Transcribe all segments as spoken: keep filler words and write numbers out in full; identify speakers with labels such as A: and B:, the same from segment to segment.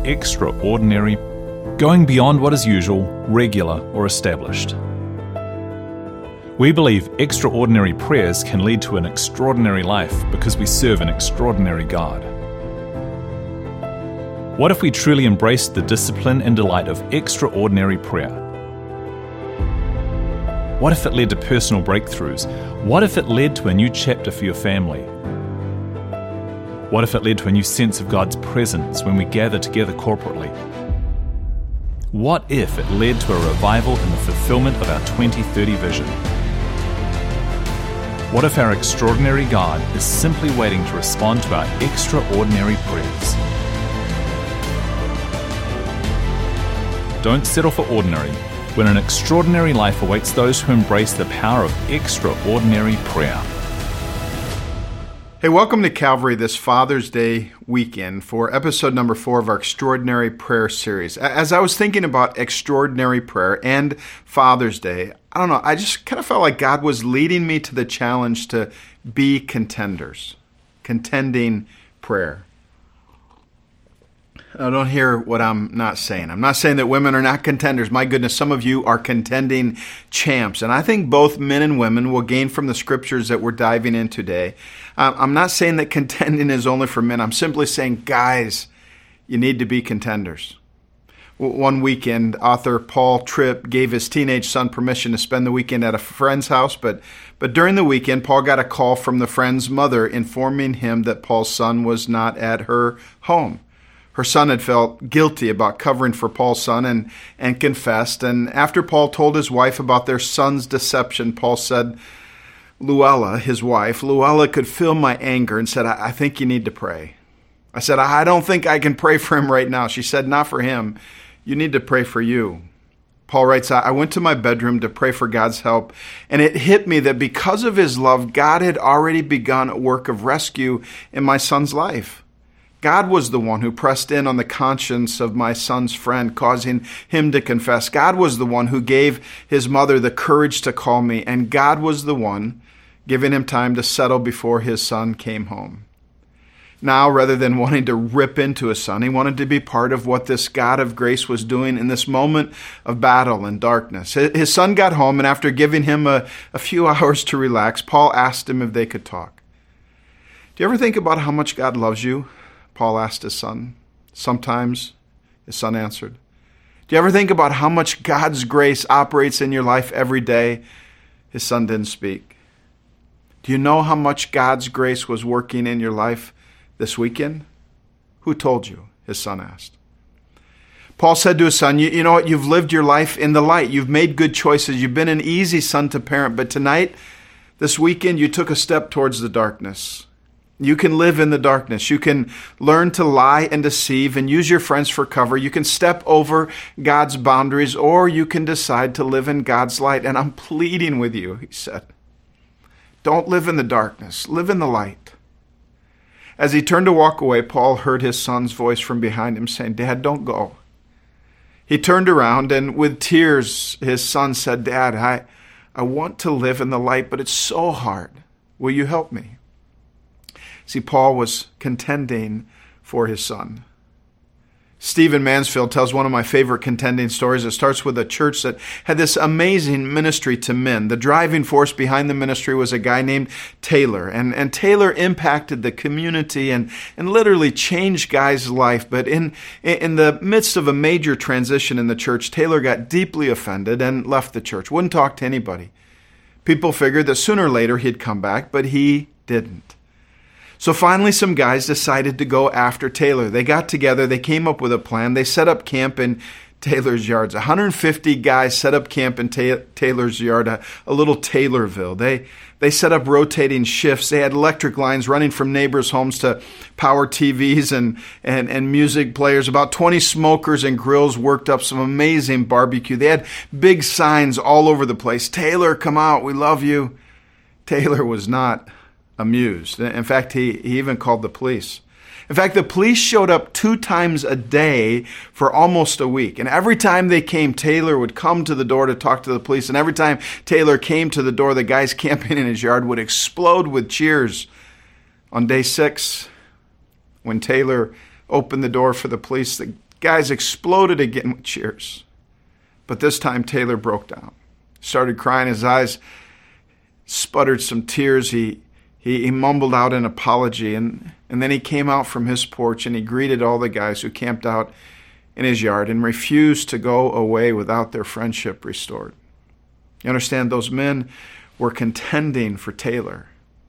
A: extraordinary, going beyond what is usual, regular, or established. We believe extraordinary prayers can lead to an extraordinary life because we serve an extraordinary God. What if we truly embraced the discipline and delight of extraordinary prayer? What if it led to personal breakthroughs? What if it led to a new chapter for your family? What if it led to a new sense of God's presence when we gather together corporately? What if it led to a revival in the fulfillment of our twenty thirty vision? What if our extraordinary God is simply waiting to respond to our extraordinary prayers? Don't settle for ordinary when an extraordinary life awaits those who embrace the power of extraordinary prayer.
B: Hey, welcome to Calvary this Father's Day weekend for episode number four of our Extraordinary Prayer series. As I was thinking about extraordinary prayer and Father's Day, I don't know, I just kind of felt like God was leading me to the challenge to be contenders, contending prayer. I don't hear what I'm not saying. I'm not saying that women are not contenders. My goodness, some of you are contending champs. And I think both men and women will gain from the scriptures that we're diving in today. I'm not saying that contending is only for men. I'm simply saying, guys, you need to be contenders. One weekend, author Paul Tripp gave his teenage son permission to spend the weekend at a friend's house, but but during the weekend, Paul got a call from the friend's mother informing him that Paul's son was not at her home. Her son had felt guilty about covering for Paul's son and, and confessed. And after Paul told his wife about their son's deception, Paul said, Luella, his wife, Luella could feel my anger and said, I, I think you need to pray. I said, I don't think I can pray for him right now. She said, not for him. You need to pray for you. Paul writes, I went to my bedroom to pray for God's help, and it hit me that because of his love, God had already begun a work of rescue in my son's life. God was the one who pressed in on the conscience of my son's friend, causing him to confess. God was the one who gave his mother the courage to call me, and God was the one giving him time to settle before his son came home. Now, rather than wanting to rip into his son, he wanted to be part of what this God of grace was doing in this moment of battle and darkness. His son got home, and after giving him a, a few hours to relax, Paul asked him if they could talk. Do you ever think about how much God loves you? Paul asked his son. Sometimes his son answered. Do you ever think about how much God's grace operates in your life every day? His son didn't speak. Do you know how much God's grace was working in your life this weekend? Who told you? His son asked. Paul said to his son, you, you know what? You've lived your life in the light. You've made good choices. You've been an easy son to parent. But tonight, this weekend, you took a step towards the darkness. You can live in the darkness. You can learn to lie and deceive and use your friends for cover. You can step over God's boundaries, or you can decide to live in God's light. And I'm pleading with you, he said. Don't live in the darkness. Live in the light. As he turned to walk away, Paul heard his son's voice from behind him saying, Dad, don't go. He turned around, and with tears, his son said, Dad, I, I want to live in the light, but it's so hard. Will you help me? See, Paul was contending for his son. Stephen Mansfield tells one of my favorite contending stories. It starts with a church that had this amazing ministry to men. The driving force behind the ministry was a guy named Taylor. And, and Taylor impacted the community and, and literally changed guys' life. But in, in the midst of a major transition in the church, Taylor got deeply offended and left the church. Wouldn't talk to anybody. People figured that sooner or later he'd come back, but he didn't. So finally, some guys decided to go after Taylor. They got together. They came up with a plan. They set up camp in Taylor's yards. one hundred fifty guys set up camp in Ta- Taylor's yard, a, a little Taylorville. They they set up rotating shifts. They had electric lines running from neighbors' homes to power T Vs and, and, and music players. About twenty smokers and grills worked up some amazing barbecue. They had big signs all over the place. Taylor, come out. We love you. Taylor was not amused. In fact, he, he even called the police. In fact, the police showed up two times a day for almost a week. And every time they came, Taylor would come to the door to talk to the police. And every time Taylor came to the door, the guys camping in his yard would explode with cheers. On day six, when Taylor opened the door for the police, the guys exploded again with cheers. But this time Taylor broke down, started crying. His eyes sputtered some tears. He he, he mumbled out an apology, and, and then he came out from his porch and he greeted all the guys who camped out in his yard and refused to go away without their friendship restored. You understand, those men were contending for Taylor.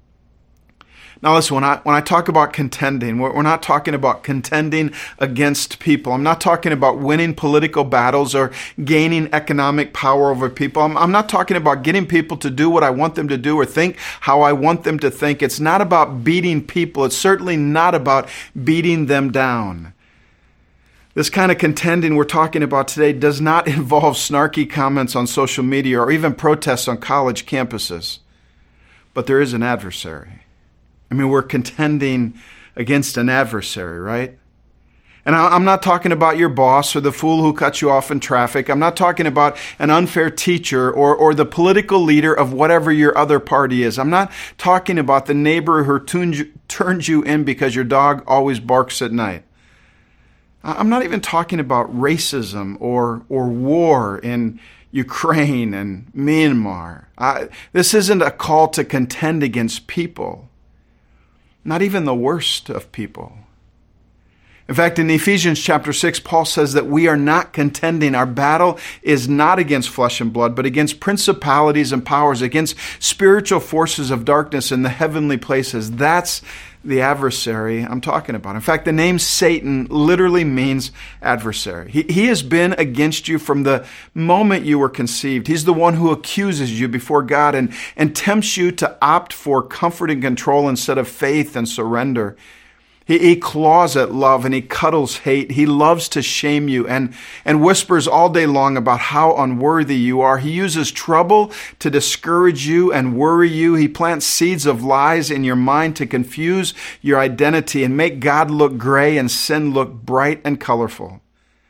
B: Now listen, when I, when I talk about contending, we're, we're not talking about contending against people. I'm not talking about winning political battles or gaining economic power over people. I'm, I'm not talking about getting people to do what I want them to do or think how I want them to think. It's not about beating people. It's certainly not about beating them down. This kind of contending we're talking about today does not involve snarky comments on social media or even protests on college campuses. But there is an adversary. I mean, we're contending against an adversary, right? And I'm not talking about your boss or the fool who cut you off in traffic. I'm not talking about an unfair teacher or, or the political leader of whatever your other party is. I'm not talking about the neighbor who turns you, turns you in because your dog always barks at night. I'm not even talking about racism or, or war in Ukraine and Myanmar. I, this isn't a call to contend against people. Not even the worst of people. In fact, in Ephesians chapter six, Paul says that we are not contending. Our battle is not against flesh and blood, but against principalities and powers, against spiritual forces of darkness in the heavenly places. That's the adversary I'm talking about. In fact, the name Satan literally means adversary. He, he has been against you from the moment you were conceived. He's the one who accuses you before God and, and tempts you to opt for comfort and control instead of faith and surrender. He, he claws at love and he cuddles hate. He loves to shame you and, and whispers all day long about how unworthy you are. He uses trouble to discourage you and worry you. He plants seeds of lies in your mind to confuse your identity and make God look gray and sin look bright and colorful.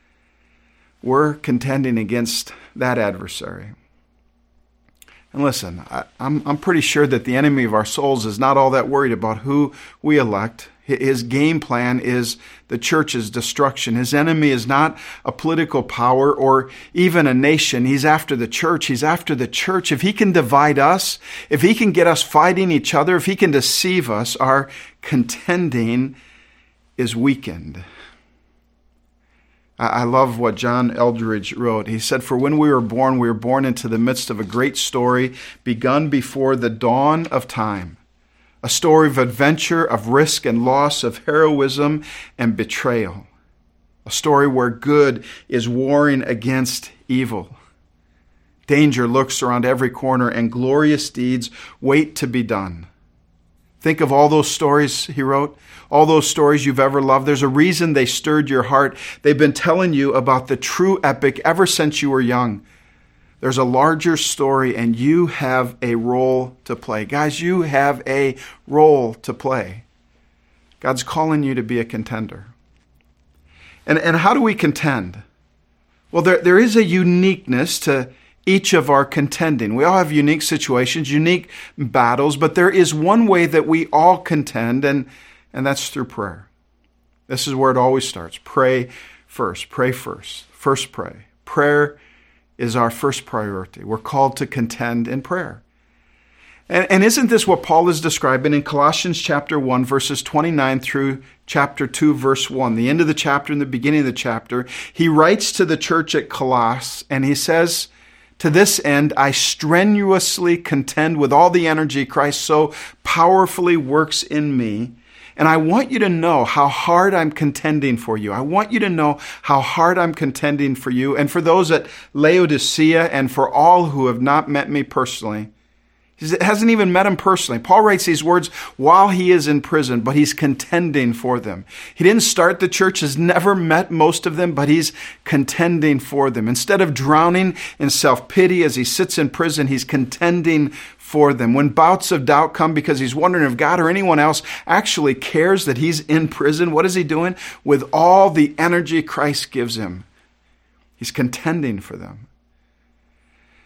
B: We're contending against that adversary. And listen, I, I'm, I'm pretty sure that the enemy of our souls is not all that worried about who we elect. His game plan is the church's destruction. His enemy is not a political power or even a nation. He's after the church. He's after the church. If he can divide us, if he can get us fighting each other, if he can deceive us, our contending is weakened. I love what John Eldridge wrote. He said, "For when we were born, we were born into the midst of a great story begun before the dawn of time. A story of adventure, of risk and loss, of heroism and betrayal. A story where good is warring against evil. Danger lurks around every corner and glorious deeds wait to be done." Think of all those stories, he wrote, all those stories you've ever loved. There's a reason they stirred your heart. They've been telling you about the true epic ever since you were young. There's a larger story, and you have a role to play. Guys, you have a role to play. God's calling you to be a contender. And, and how do we contend? Well, there, there is a uniqueness to each of our contending. We all have unique situations, unique battles, but there is one way that we all contend, and, and that's through prayer. This is where it always starts. Pray first. Pray first. First pray. Prayer is our first priority. We're called to contend in prayer. And, and isn't this what Paul is describing in Colossians chapter one, verses twenty-nine through chapter two, verse one, the end of the chapter and the beginning of the chapter? He writes to the church at Colossus, and he says, "To this end, I strenuously contend with all the energy Christ so powerfully works in me. And I want you to know how hard I'm contending for you. I want you to know how hard I'm contending for you and for those at Laodicea and for all who have not met me personally." He hasn't even met him personally. Paul writes these words while he is in prison, but he's contending for them. He didn't start the church, has never met most of them, but he's contending for them. Instead of drowning in self-pity as he sits in prison, he's contending for them. When bouts of doubt come because he's wondering if God or anyone else actually cares that he's in prison, what is he doing? With all the energy Christ gives him, he's contending for them.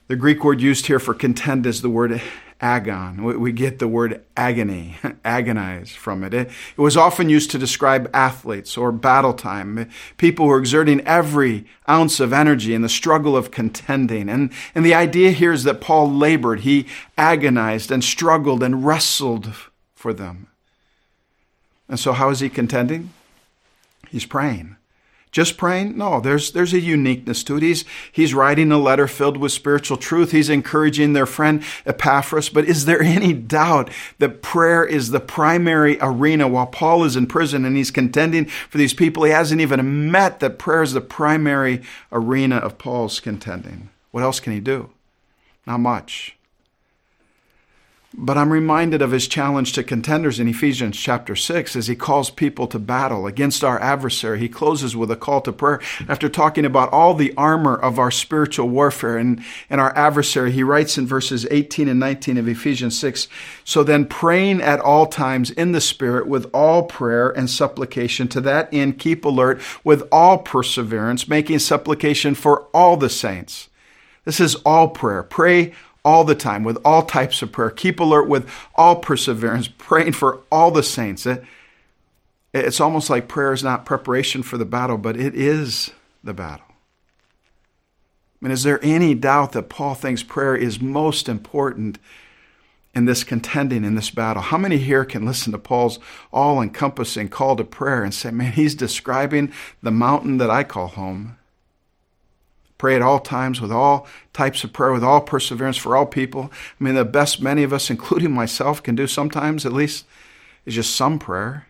B: The Greek word used here for contend is the word agon. We get the word agony, agonize from it. It was often used to describe athletes or battle time, people who are exerting every ounce of energy in the struggle of contending. And, and the idea here is that Paul labored. He agonized and struggled and wrestled for them. And so how is he contending? He's praying. Just praying? No, there's there's a uniqueness to it. He's, he's writing a letter filled with spiritual truth. He's encouraging their friend Epaphras. But is there any doubt that prayer is the primary arena while Paul is in prison and he's contending for these people? He hasn't even met that prayer is the primary arena of Paul's contending. What else can he do? Not much. But I'm reminded of his challenge to contenders in Ephesians chapter six as he calls people to battle against our adversary. He closes with a call to prayer. After talking about all the armor of our spiritual warfare and, and our adversary, he writes in verses eighteen and nineteen of Ephesians six, "So then praying at all times in the Spirit with all prayer and supplication, to that end keep alert with all perseverance, making supplication for all the saints." This is all prayer. Pray all the time, with all types of prayer. Keep alert with all perseverance, praying for all the saints. It, it's almost like prayer is not preparation for the battle, but it is the battle. I mean, is there any doubt that Paul thinks prayer is most important in this contending, in this battle? How many here can listen to Paul's all-encompassing call to prayer and say, man, he's describing the mountain that I call home? Pray at all times with all types of prayer, with all perseverance for all people. I mean, the best many of us, including myself, can do sometimes, at least, is just some prayer.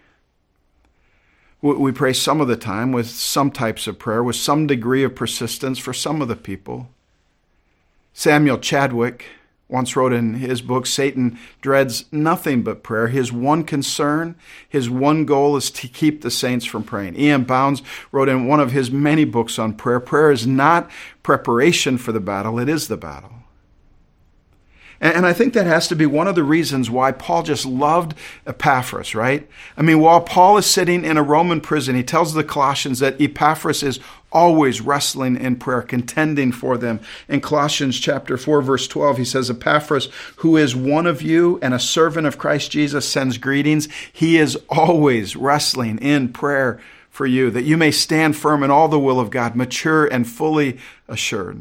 B: We pray some of the time with some types of prayer, with some degree of persistence for some of the people. Samuel Chadwick once wrote in his book, Satan dreads nothing but prayer. His one concern, his one goal is to keep the saints from praying. E M Bounds wrote in one of his many books on prayer, prayer is not preparation for the battle, it is the battle. And I think that has to be one of the reasons why Paul just loved Epaphras, right? I mean, while Paul is sitting in a Roman prison, he tells the Colossians that Epaphras is always wrestling in prayer, contending for them. In Colossians chapter four, verse twelve, he says, Epaphras, who is one of you and a servant of Christ Jesus, sends greetings. He is always wrestling in prayer for you, that you may stand firm in all the will of God, mature and fully assured.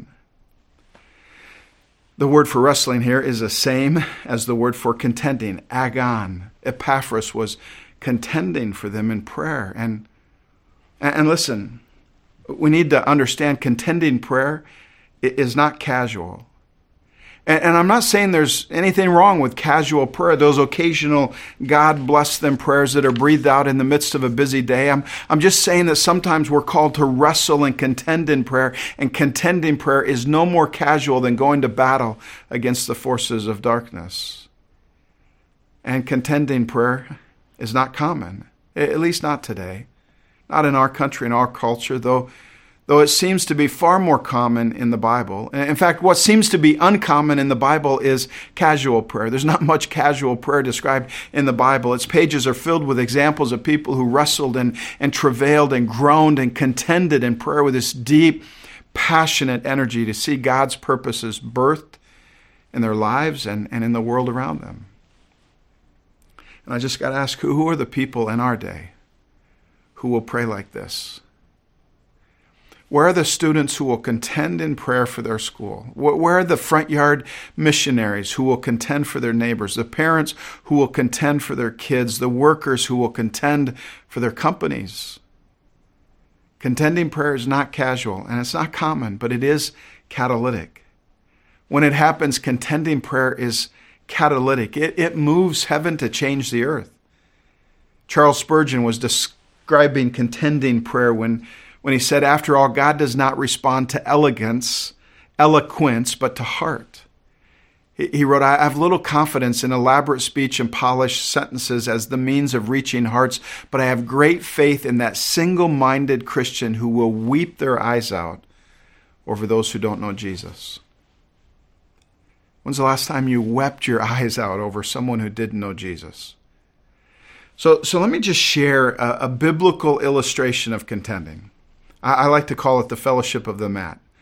B: The word for wrestling here is the same as the word for contending, agon. Epaphras was contending for them in prayer. And, and listen, we need to understand contending prayer is not casual. And, and I'm not saying there's anything wrong with casual prayer, those occasional God bless them prayers that are breathed out in the midst of a busy day. I'm, I'm just saying that sometimes we're called to wrestle and contend in prayer, and contending prayer is no more casual than going to battle against the forces of darkness. And contending prayer is not common, at least not today, not in our country, in our culture, though Though it seems to be far more common in the Bible. In fact, what seems to be uncommon in the Bible is casual prayer. There's not much casual prayer described in the Bible. Its pages are filled with examples of people who wrestled and, and travailed and groaned and contended in prayer with this deep, passionate energy to see God's purposes birthed in their lives and, and in the world around them. And I just got to ask, who, who are the people in our day who will pray like this? Where are the students who will contend in prayer for their school? Where are the front yard missionaries who will contend for their neighbors? The parents who will contend for their kids? The workers who will contend for their companies? Contending prayer is not casual, and it's not common, but it is catalytic. When it happens, contending prayer is catalytic. It, it moves heaven to change the earth. Charles Spurgeon was describing contending prayer when When he said, after all, God does not respond to elegance, eloquence, but to heart. He wrote, I have little confidence in elaborate speech and polished sentences as the means of reaching hearts, but I have great faith in that single-minded Christian who will weep their eyes out over those who don't know Jesus. When's the last time you wept your eyes out over someone who didn't know Jesus? So, so let me just share a, a biblical illustration of contending. I like to call it the fellowship of the mat.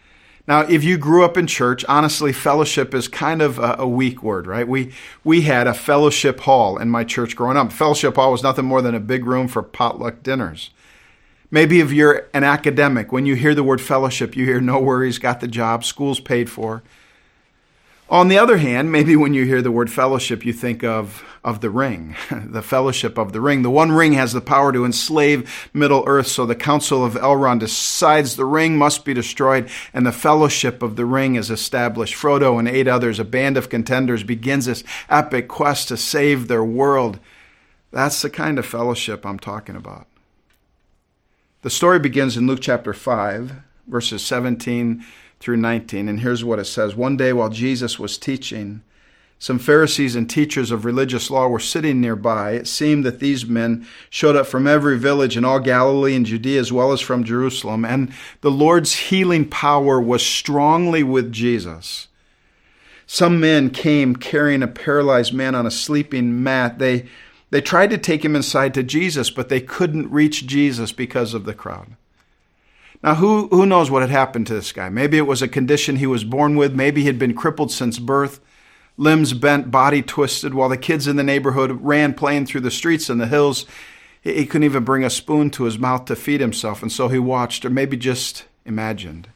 B: Now, if you grew up in church, honestly, fellowship is kind of a, a weak word, right? We we had a fellowship hall in my church growing up. Fellowship hall was nothing more than a big room for potluck dinners. Maybe if you're an academic, when you hear the word fellowship, you hear no worries, got the job, school's paid for. On the other hand, maybe when you hear the word fellowship, you think of, of the ring, the fellowship of the ring. The one ring has the power to enslave Middle Earth, so the Council of Elrond decides the ring must be destroyed, and the fellowship of the ring is established. Frodo and eight others, a band of contenders, begins this epic quest to save their world. That's the kind of fellowship I'm talking about. The story begins in Luke chapter five, verses seventeen through nineteen, and here's what it says. One day while Jesus was teaching, some Pharisees and teachers of religious law were sitting nearby. It seemed that these men showed up from every village in all Galilee and Judea as well as from Jerusalem, and the Lord's healing power was strongly with Jesus. Some men came carrying a paralyzed man on a sleeping mat. They, they tried to take him inside to Jesus, but they couldn't reach Jesus because of the crowd. Now, who, who knows what had happened to this guy? Maybe it was a condition he was born with. Maybe he had been crippled since birth, limbs bent, body twisted. While the kids in the neighborhood ran playing through the streets and the hills, he, he couldn't even bring a spoon to his mouth to feed himself. And so he watched, or maybe just imagined.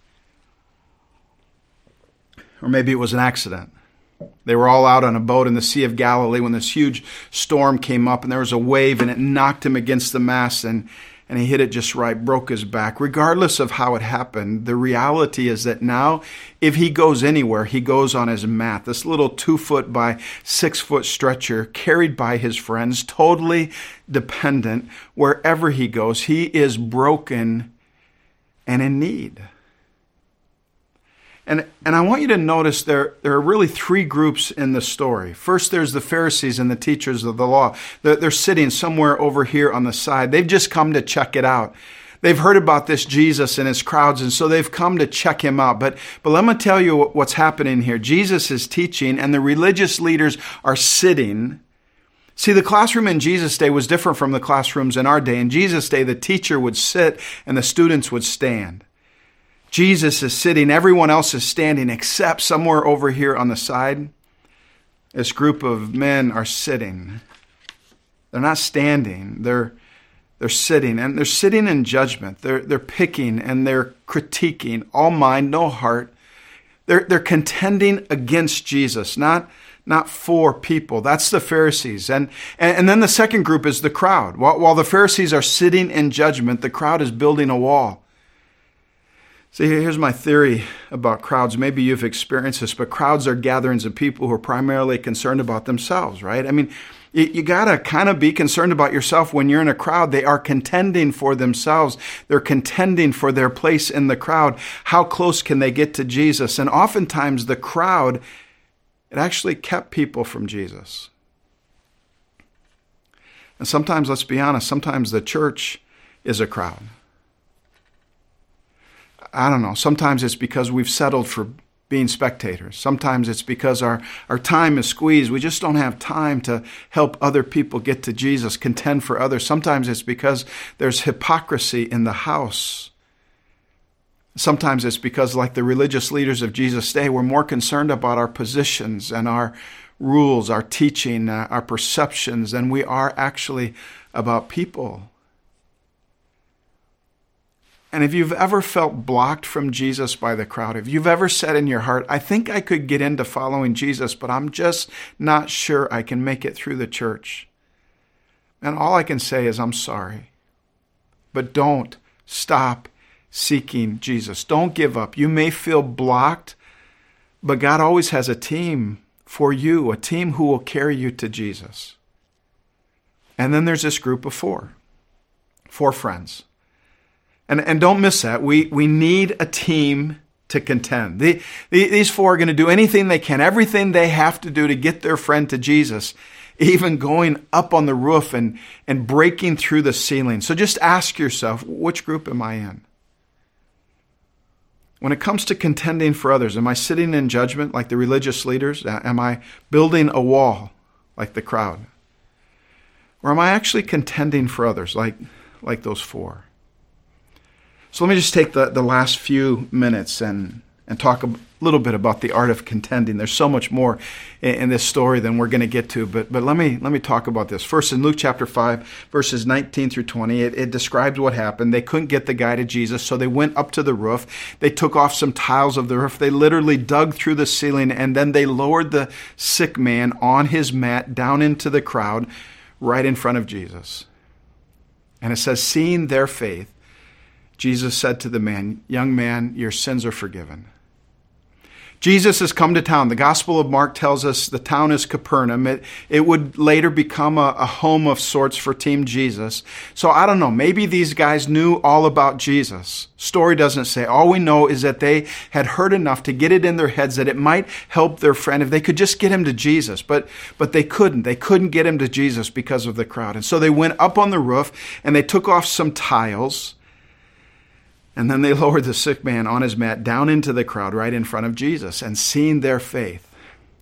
B: Or maybe it was an accident. They were all out on a boat in the Sea of Galilee when this huge storm came up, and there was a wave, and it knocked him against the mast, and And he hit it just right, broke his back. Regardless of how it happened, the reality is that now, if he goes anywhere, he goes on his mat. This little two-foot by six-foot stretcher carried by his friends, totally dependent. Wherever he goes, he is broken and in need. And, and I want you to notice there, there are really three groups in the story. First, there's the Pharisees and the teachers of the law. They're, they're sitting somewhere over here on the side. They've just come to check it out. They've heard about this Jesus and his crowds, and so they've come to check him out. But, but let me tell you what's happening here. Jesus is teaching, and the religious leaders are sitting. See, the classroom in Jesus' day was different from the classrooms in our day. In Jesus' day, the teacher would sit and the students would stand. Jesus is sitting, everyone else is standing, except somewhere over here on the side, this group of men are sitting. They're not standing, they're they're sitting, and they're sitting in judgment. They're they're picking and they're critiquing, all mind, no heart. They're they're contending against Jesus, not not for people. That's the Pharisees. And, and, and then the second group is the crowd. While, while the Pharisees are sitting in judgment, the crowd is building a wall. See, here's my theory about crowds. Maybe you've experienced this, but crowds are gatherings of people who are primarily concerned about themselves, right? I mean, you, you got to kind of be concerned about yourself when you're in a crowd. They are contending for themselves. They're contending for their place in the crowd. How close can they get to Jesus? And oftentimes the crowd, it actually kept people from Jesus. And sometimes, let's be honest, sometimes the church is a crowd. I don't know. Sometimes it's because we've settled for being spectators. Sometimes it's because our, our time is squeezed. We just don't have time to help other people get to Jesus, contend for others. Sometimes it's because there's hypocrisy in the house. Sometimes it's because, like the religious leaders of Jesus' day, we're more concerned about our positions and our rules, our teaching, uh, our perceptions, than we are actually about people. And if you've ever felt blocked from Jesus by the crowd, if you've ever said in your heart, I think I could get into following Jesus, but I'm just not sure I can make it through the church. And all I can say is I'm sorry. But don't stop seeking Jesus. Don't give up. You may feel blocked, but God always has a team for you, a team who will carry you to Jesus. And then there's this group of four, four friends. And, and don't miss that. We, we need a team to contend. The, the, these four are going to do anything they can, everything they have to do to get their friend to Jesus, even going up on the roof and, and breaking through the ceiling. So just ask yourself, which group am I in? When it comes to contending for others, am I sitting in judgment like the religious leaders? Am I building a wall like the crowd? Or am I actually contending for others like, like those four? So let me just take the, the last few minutes and, and talk a little bit about the art of contending. There's so much more in, in this story than we're going to get to, but but let me let me talk about this. First, in Luke chapter five, verses nineteen through twenty, it, it describes what happened. They couldn't get the guy to Jesus, so they went up to the roof. They took off some tiles of the roof. They literally dug through the ceiling, and then they lowered the sick man on his mat down into the crowd right in front of Jesus. And it says, seeing their faith, Jesus said to the man, young man, your sins are forgiven. Jesus has come to town. The Gospel of Mark tells us the town is Capernaum. It, it would later become a, a home of sorts for Team Jesus. So I don't know, maybe these guys knew all about Jesus. Story doesn't say. All we know is that they had heard enough to get it in their heads that it might help their friend if they could just get him to Jesus. But, but they couldn't. They couldn't get him to Jesus because of the crowd. And so they went up on the roof and they took off some tiles. And then they lowered the sick man on his mat down into the crowd right in front of Jesus. And seeing their faith,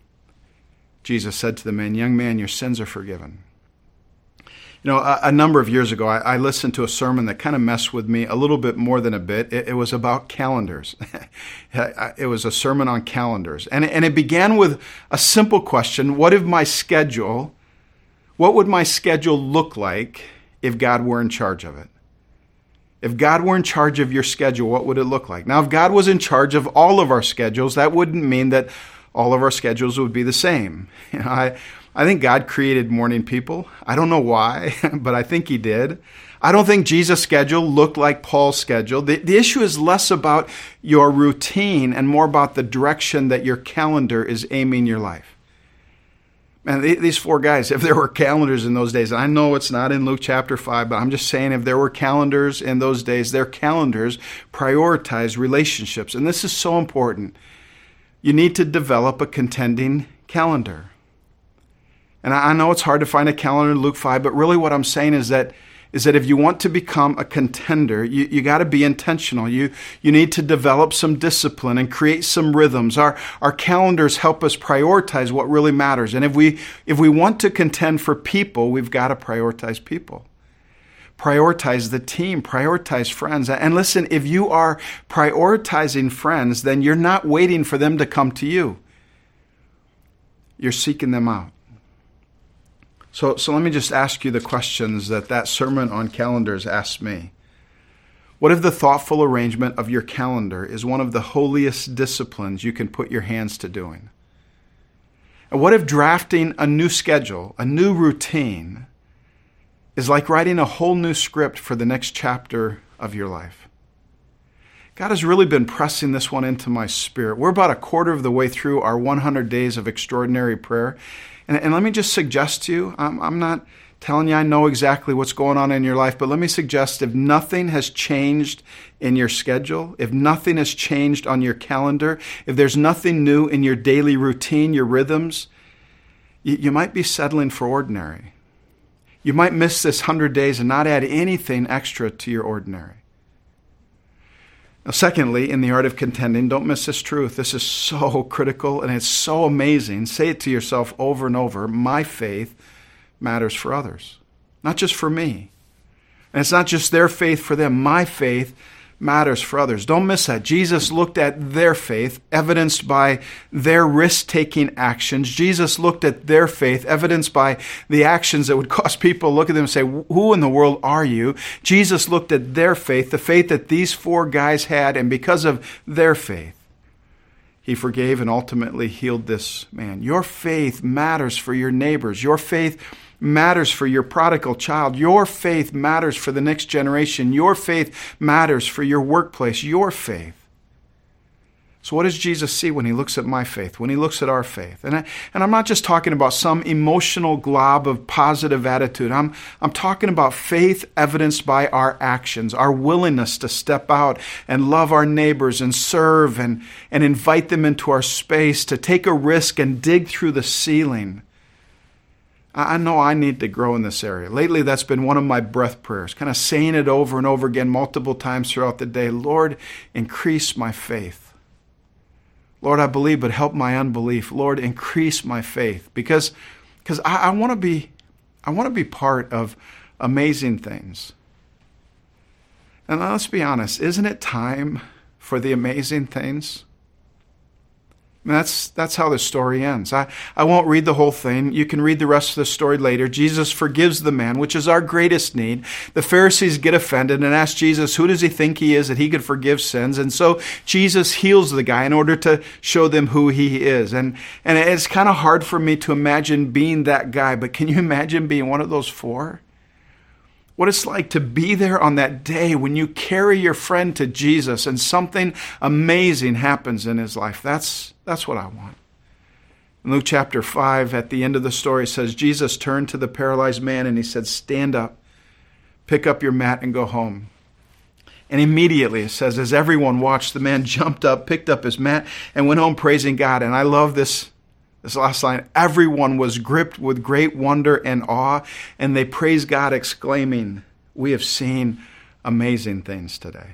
B: Jesus said to the man, young man, your sins are forgiven. You know, a, a number of years ago, I, I listened to a sermon that kind of messed with me a little bit more than a bit. It, it was about calendars. It was a sermon on calendars. And, and it began with a simple question. What if my schedule, what would my schedule look like if God were in charge of it? If God were in charge of your schedule, what would it look like? Now, if God was in charge of all of our schedules, that wouldn't mean that all of our schedules would be the same. You know, I, I think God created morning people. I don't know why, but I think he did. I don't think Jesus' schedule looked like Paul's schedule. The, the issue is less about your routine and more about the direction that your calendar is aiming your life. And these four guys, if there were calendars in those days, I know it's not in Luke chapter five, but I'm just saying if there were calendars in those days, their calendars prioritize relationships. And this is so important. You need to develop a contending calendar. And I know it's hard to find a calendar in Luke five, but really what I'm saying is that is that if you want to become a contender, you, you got to be intentional. You you need to develop some discipline and create some rhythms. Our our calendars help us prioritize what really matters. And if we if we want to contend for people, we've got to prioritize people. Prioritize the team, prioritize friends. And listen, if you are prioritizing friends, then you're not waiting for them to come to you. You're seeking them out. So, so let me just ask you the questions that that sermon on calendars asked me. What if the thoughtful arrangement of your calendar is one of the holiest disciplines you can put your hands to doing? And what if drafting a new schedule, a new routine, is like writing a whole new script for the next chapter of your life? God has really been pressing this one into my spirit. We're about a quarter of the way through our one hundred days of extraordinary prayer. And, and let me just suggest to you, I'm, I'm not telling you I know exactly what's going on in your life, but let me suggest if nothing has changed in your schedule, if nothing has changed on your calendar, if there's nothing new in your daily routine, your rhythms, you, you might be settling for ordinary. You might miss this one hundred days and not add anything extra to your ordinary. Now, secondly, in the art of contending, don't miss this truth. This is so critical and it's so amazing. Say it to yourself over and over. My faith matters for others, not just for me. And it's not just their faith for them. My faith matters for others. Don't miss that. Jesus looked at their faith, evidenced by their risk-taking actions. Jesus looked at their faith, evidenced by the actions that would cause people to look at them and say, who in the world are you? Jesus looked at their faith, the faith that these four guys had, and because of their faith, he forgave and ultimately healed this man. Your faith matters for your neighbors. Your faith matters for your prodigal child. Your faith matters for the next generation. Your faith matters for your workplace. Your faith. So what does Jesus see when he looks at my faith, when he looks at our faith? And, I, and I'm not just talking about some emotional glob of positive attitude. I'm, I'm talking about faith evidenced by our actions, our willingness to step out and love our neighbors and serve and, and invite them into our space, to take a risk and dig through the ceiling. I know I need to grow in this area. Lately, that's been one of my breath prayers, kind of saying it over and over again multiple times throughout the day. Lord, increase my faith. Lord, I believe, but help my unbelief. Lord, increase my faith. Because, because I, I want to be, I want to be part of amazing things. And let's be honest, isn't it time for the amazing things? And that's that's how the story ends. I, I won't read the whole thing. You can read the rest of the story later. Jesus forgives the man, which is our greatest need. The Pharisees get offended and ask Jesus, who does he think he is that he could forgive sins? And so Jesus heals the guy in order to show them who he is. And, and it's kind of hard for me to imagine being that guy, but can you imagine being one of those four? What it's like to be there on that day when you carry your friend to Jesus and something amazing happens in his life. That's, that's what I want. In Luke chapter five, at the end of the story, it says, Jesus turned to the paralyzed man and he said, stand up, pick up your mat and go home. And immediately, it says, as everyone watched, the man jumped up, picked up his mat, and went home praising God. And I love this This last line, everyone was gripped with great wonder and awe, and they praised God, exclaiming, we have seen amazing things today.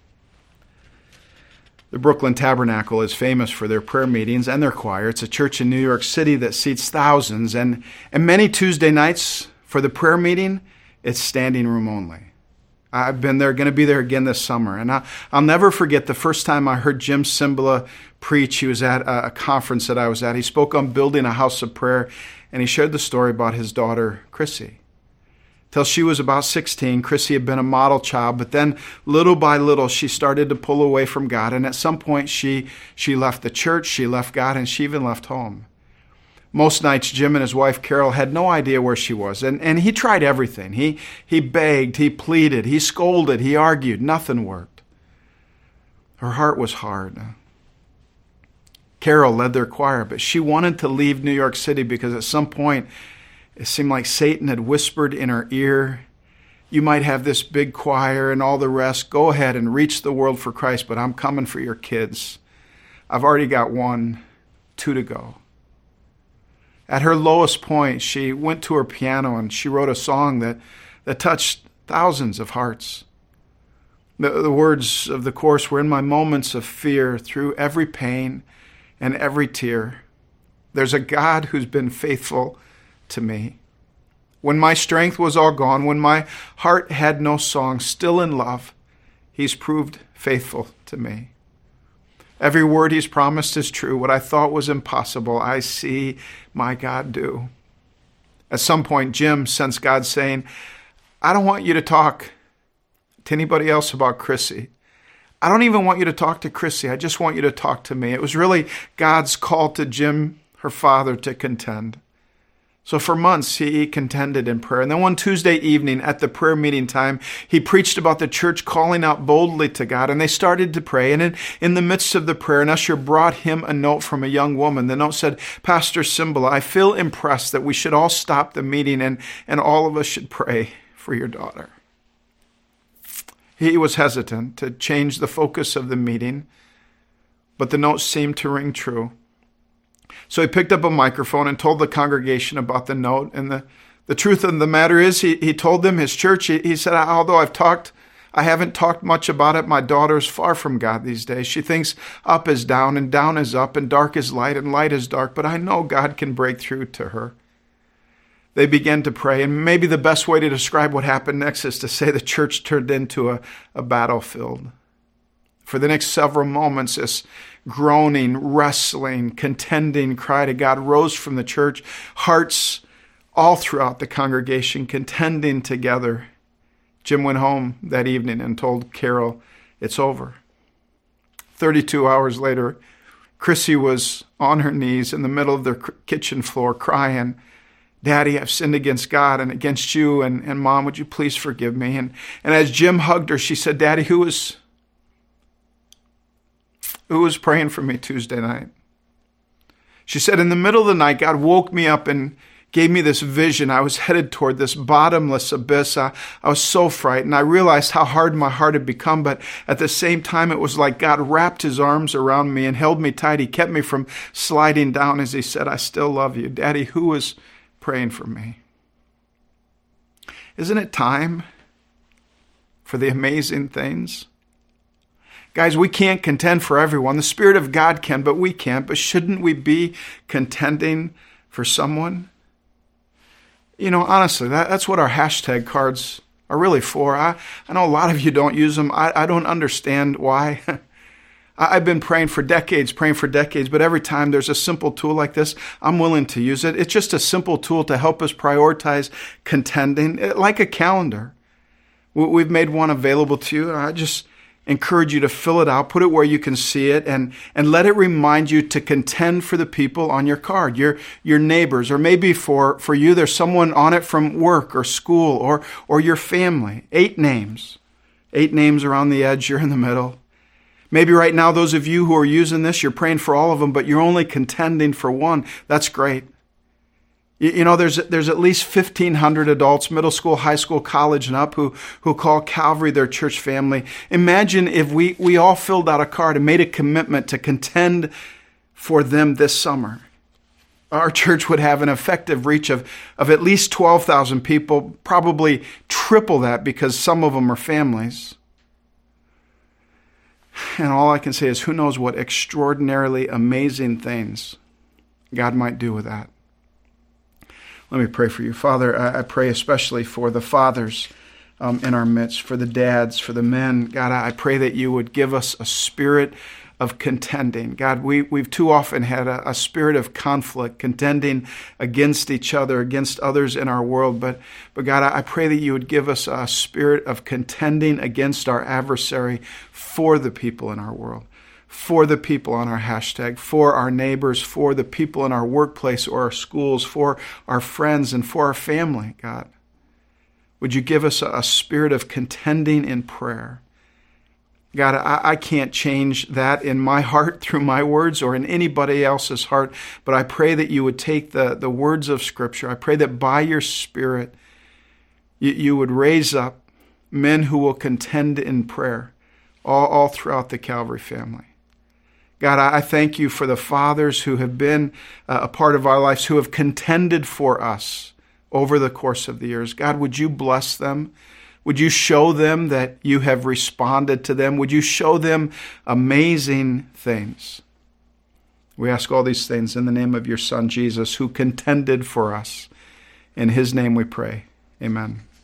B: The Brooklyn Tabernacle is famous for their prayer meetings and their choir. It's a church in New York City that seats thousands, and, and many Tuesday nights for the prayer meeting, it's standing room only. I've been there, going to be there again this summer. And I, I'll never forget the first time I heard Jim Cymbala preach. He was at a, a conference that I was at. He spoke on building a house of prayer, and he shared the story about his daughter, Chrissy. Till she was about sixteen, Chrissy had been a model child, but then little by little, she started to pull away from God. And at some point, she, she left the church, she left God, and she even left home. Most nights, Jim and his wife, Carol, had no idea where she was. And, and he tried everything. He, he begged, he pleaded, he scolded, he argued. Nothing worked. Her heart was hard. Carol led their choir, but she wanted to leave New York City because at some point, it seemed like Satan had whispered in her ear, you might have this big choir and all the rest. Go ahead and reach the world for Christ, but I'm coming for your kids. I've already got one, two to go. At her lowest point, she went to her piano and she wrote a song that, that touched thousands of hearts. The, the words of the chorus were, in my moments of fear, through every pain and every tear, there's a God who's been faithful to me. When my strength was all gone, when my heart had no song, still in love, he's proved faithful to me. Every word he's promised is true. What I thought was impossible, I see my God do. At some point, Jim sensed God saying, I don't want you to talk to anybody else about Chrissy. I don't even want you to talk to Chrissy. I just want you to talk to me. It was really God's call to Jim, her father, to contend. So for months, he contended in prayer. And then one Tuesday evening at the prayer meeting time, he preached about the church calling out boldly to God. And they started to pray. And in, in the midst of the prayer, an usher brought him a note from a young woman. The note said, Pastor Cymbala, I feel impressed that we should all stop the meeting and, and all of us should pray for your daughter. He was hesitant to change the focus of the meeting, but the note seemed to ring true. So he picked up a microphone and told the congregation about the note. And the, the truth of the matter is, he, he told them, his church, he, he said, although I've talked, I haven't talked much about it, my daughter's far from God these days. She thinks up is down and down is up and dark is light and light is dark, but I know God can break through to her. They began to pray, and maybe the best way to describe what happened next is to say the church turned into a, a battlefield. For the next several moments, this groaning, wrestling, contending cry to God rose from the church. Hearts all throughout the congregation contending together. Jim went home that evening and told Carol, it's over. thirty-two hours later, Chrissy was on her knees in the middle of their kitchen floor crying, Daddy, I've sinned against God and against you, and, and Mom, would you please forgive me? And, and as Jim hugged her, she said, Daddy, who was... Who was praying for me Tuesday night? She said, in the middle of the night, God woke me up and gave me this vision. I was headed toward this bottomless abyss. I, I was so frightened. I realized how hard my heart had become, but at the same time, it was like God wrapped his arms around me and held me tight. He kept me from sliding down as he said, I still love you. Daddy, who was praying for me? Isn't it time for the amazing things? Guys, we can't contend for everyone. The Spirit of God can, but we can't. But shouldn't we be contending for someone? You know, honestly, that, that's what our hashtag cards are really for. I, I know a lot of you don't use them. I, I don't understand why. I've been praying for decades, praying for decades, but every time there's a simple tool like this, I'm willing to use it. It's just a simple tool to help us prioritize contending, like a calendar. We've made one available to you. I just encourage you to fill it out, put it where you can see it, and, and let it remind you to contend for the people on your card, your, your neighbors, or maybe for, for you, there's someone on it from work or school or, or your family. Eight names. Eight names around the edge, you're in the middle. Maybe right now, those of you who are using this, you're praying for all of them, but you're only contending for one. That's great. You, you know, there's there's at least fifteen hundred adults, middle school, high school, college, and up, who, who call Calvary their church family. Imagine if we, we all filled out a card and made a commitment to contend for them this summer. Our church would have an effective reach of, of at least twelve thousand people, probably triple that because some of them are families. And all I can say is, who knows what extraordinarily amazing things God might do with that. Let me pray for you. Father, I pray especially for the fathers um, in our midst, for the dads, for the men. God, I pray that you would give us a spirit of contending. God, we, we've too often had a, a spirit of conflict, contending against each other, against others in our world. But, but God, I pray that you would give us a spirit of contending against our adversary for the people in our world, for the people on our hashtag, for our neighbors, for the people in our workplace or our schools, for our friends and for our family, God. Would you give us a, a spirit of contending in prayer? God, I, I can't change that in my heart through my words or in anybody else's heart, but I pray that you would take the, the words of Scripture. I pray that by your Spirit, you, you would raise up men who will contend in prayer all, all throughout the Calvary family. God, I, I thank you for the fathers who have been uh, a part of our lives, who have contended for us over the course of the years. God, would you bless them? Would you show them that you have responded to them? Would you show them amazing things? We ask all these things in the name of your Son, Jesus, who contended for us. In his name we pray. Amen.